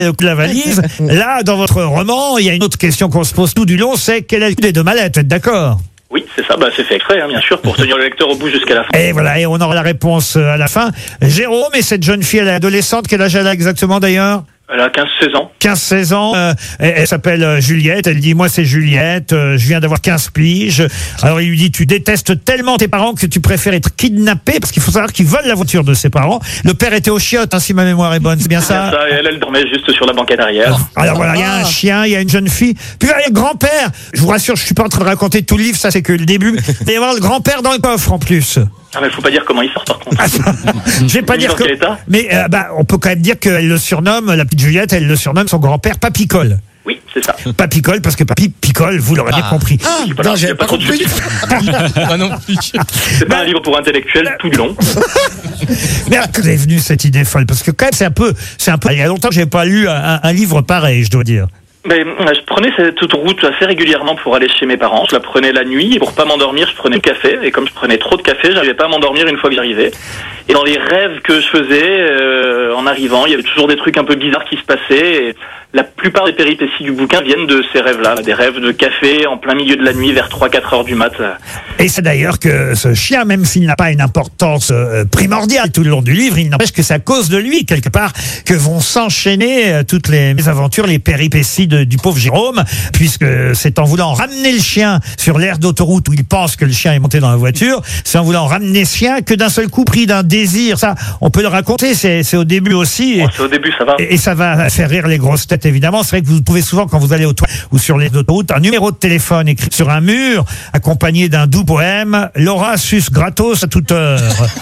la valise. Là, dans votre roman, il y a une autre question qu'on se pose tout du long, c'est quel est le des deux mallettes, êtes d'accord? Oui, c'est ça, c'est fait exprès, bien sûr, pour tenir le lecteur au bout jusqu'à la fin. Et voilà, et on aura la réponse à la fin. Jérôme, et cette jeune fille, elle est adolescente, quel âge elle a exactement d'ailleurs? Elle a 15-16 ans. 15-16 ans, elle s'appelle Juliette, elle dit, moi c'est Juliette, je viens d'avoir 15 piges. Alors il lui dit, tu détestes tellement tes parents que tu préfères être kidnappé, parce qu'il faut savoir qu'ils volent la voiture de ses parents. Le père était au chiottes, si ma mémoire est bonne, c'est bien ça? C'est ça, et elle dormait juste sur la banquette arrière. Alors voilà, il y a un chien, il y a une jeune fille, puis il y a le grand-père. Je vous rassure, je suis pas en train de raconter tout le livre, ça c'est que le début. Il va y avoir le grand-père dans le coffre en plus. Ah mais faut pas dire comment il sort par contre. Je vais pas dire que... Mais on peut quand même dire qu'elle le surnomme, la petite Juliette, elle le surnomme son grand-père Papicole. Oui, c'est ça. Papicole, parce que Papy picole, vous l'aurez bien compris. Non, j'avais pas compris. Moi non plus. C'est pas un livre pour intellectuels tout du long. Mais que est venue cette idée folle? Parce que quand même, c'est un peu. Il y a longtemps que j'ai pas lu un livre pareil, je dois dire. Je prenais cette route assez régulièrement pour aller chez mes parents. Je la prenais la nuit et pour pas m'endormir, je prenais le café. Et comme je prenais trop de café, j'arrivais pas à m'endormir une fois que j'arrivais. Et dans les rêves que je faisais, en arrivant, il y avait toujours des trucs un peu bizarres qui se passaient. Et la plupart des péripéties du bouquin viennent de ces rêves-là. Des rêves de café en plein milieu de la nuit vers 3-4 heures du mat. Et c'est d'ailleurs que ce chien, même s'il n'a pas une importance primordiale tout le long du livre, il n'empêche que c'est à cause de lui, quelque part, que vont s'enchaîner toutes les aventures, les péripéties du pauvre Jérôme, puisque c'est en voulant ramener le chien sur l'aire d'autoroute où il pense que le chien est monté dans la voiture, c'est en voulant ramener ce chien que d'un seul coup, pris d'un désir, ça, on peut le raconter, c'est au début aussi. C'est au début, ça va. Et ça va faire rire les grosses têtes, évidemment. C'est vrai que vous trouvez souvent, quand vous allez au toit ou sur les autoroutes, un numéro de téléphone écrit sur un mur, accompagné d'un doux poème, Laura sus gratos à toute heure.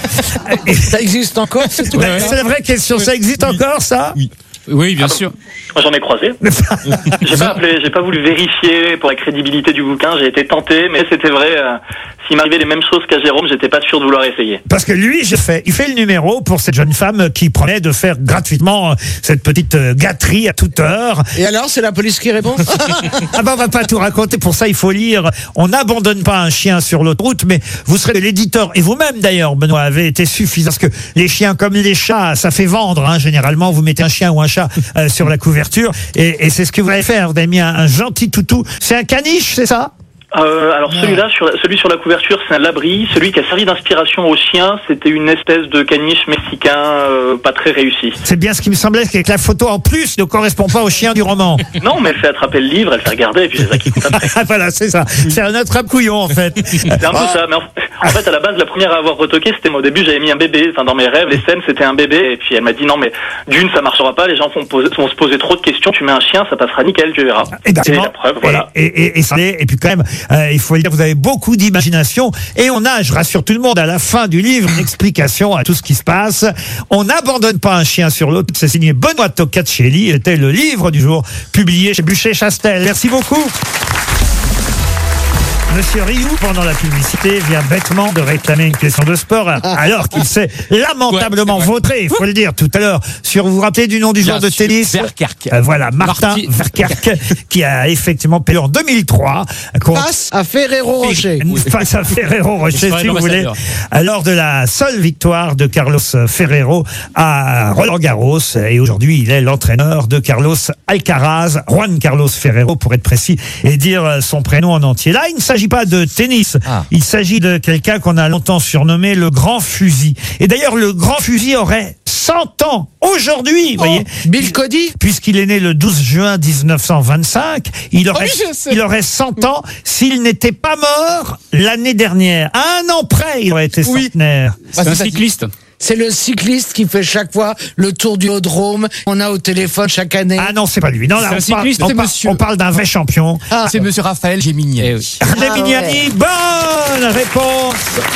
Ça existe encore, c'est tout. C'est la vraie question, ça existe encore, ça? Oui, bien sûr. Moi, j'en ai croisé. J'ai pas appelé, j'ai pas voulu vérifier pour la crédibilité du bouquin. J'ai été tenté, mais c'était vrai. S'il m'arrivait les mêmes choses qu'à Jérôme, j'étais pas sûr de vouloir essayer. Parce que lui, il fait le numéro pour cette jeune femme qui promet de faire gratuitement cette petite gâterie à toute heure. Et alors, c'est la police qui répond? On va pas tout raconter. Pour ça, il faut lire. On n'abandonne pas un chien sur l'autoroute, mais vous serez l'éditeur. Et vous-même, d'ailleurs, Benoît, avez été suffisant. Parce que les chiens, comme les chats, ça fait vendre. Généralement, vous mettez un chien ou un chat sur la couverture. Et c'est ce que vous allez faire. Vous avez mis un gentil toutou. C'est un caniche, c'est ça? Alors celui sur la couverture, c'est un labri. Celui qui a servi d'inspiration au chien, c'était une espèce de caniche mexicain pas très réussi. C'est bien ce qui me semblait, c'est que la photo en plus ne correspond pas au chien du roman. Non, mais elle fait attraper le livre, elle fait regarder, et puis c'est ça qui compte après. Voilà, c'est ça. C'est un autre couillon en fait. C'est un peu ça. Mais en fait, à la base, la première à avoir retoqué, c'était moi. Au début, j'avais mis un bébé. Dans mes rêves, les scènes, c'était un bébé. Et puis elle m'a dit non, mais d'une, ça marchera pas. Les gens vont se poser trop de questions. Tu mets un chien, ça passera nickel, tu verras. Et la preuve, voilà. Et puis quand même, il faut le dire, vous avez beaucoup d'imagination. Et on a, je rassure tout le monde, à la fin du livre, une explication à tout ce qui se passe. On n'abandonne pas un chien sur l'autre. C'est signé Benoît Toccacelli. C'était le livre du jour, publié chez Buchet-Chastel. Merci beaucoup. Monsieur Rioux, pendant la publicité, vient bêtement de réclamer une question de sport, alors qu'il s'est lamentablement vautré, il faut le dire, tout à l'heure, sur, vous vous rappelez du nom du joueur de tennis? Verkerk. Voilà, Martin Verkerk, qui a effectivement perdu en 2003. Face à Ferrero Rocher. Face à Ferrero Rocher, si vous voulez, lors de la seule victoire de Carlos Ferrero à Roland-Garros. Et aujourd'hui, il est l'entraîneur de Carlos Alcaraz, Juan Carlos Ferrero, pour être précis, et dire son prénom en entier. Là, il ne s'agit pas de tennis. Il s'agit de quelqu'un qu'on a longtemps surnommé le Grand Fusil. Et d'ailleurs, le Grand Fusil aurait 100 ans aujourd'hui, vous voyez. Bill Cody? Puisqu'il est né le 12 juin 1925, il aurait 100 ans s'il n'était pas mort l'année dernière. Un an près, il aurait été centenaire. C'est un cycliste. C'est le cycliste qui fait chaque fois le tour du Haut-Drôme. On a au téléphone chaque année. Ah non, c'est pas lui. Non, là, on parle d'un vrai champion. C'est monsieur Raphaël Géminiani. Géminiani, bonne réponse.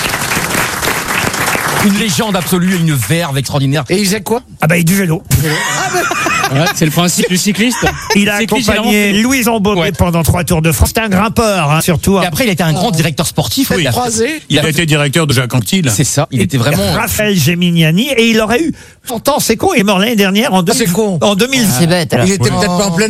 Une légende absolue, une verve extraordinaire. Et il faisait quoi? Ah bah, il du vélo. Ouais, c'est le principe du cycliste. Il a accompagné Louise Embaumé pendant 3 Tours de France. C'était un grimpeur, surtout. Et après, il a été un grand directeur sportif. Il a été directeur de Jacques Anquetil. C'est ça. Il était vraiment. Raphaël Géminiani. Et il aurait eu 100 ans. C'est con, il est mort l'année dernière en 2000. C'est con. En 2000. C'est bête, alors. Il était peut-être pas en pleine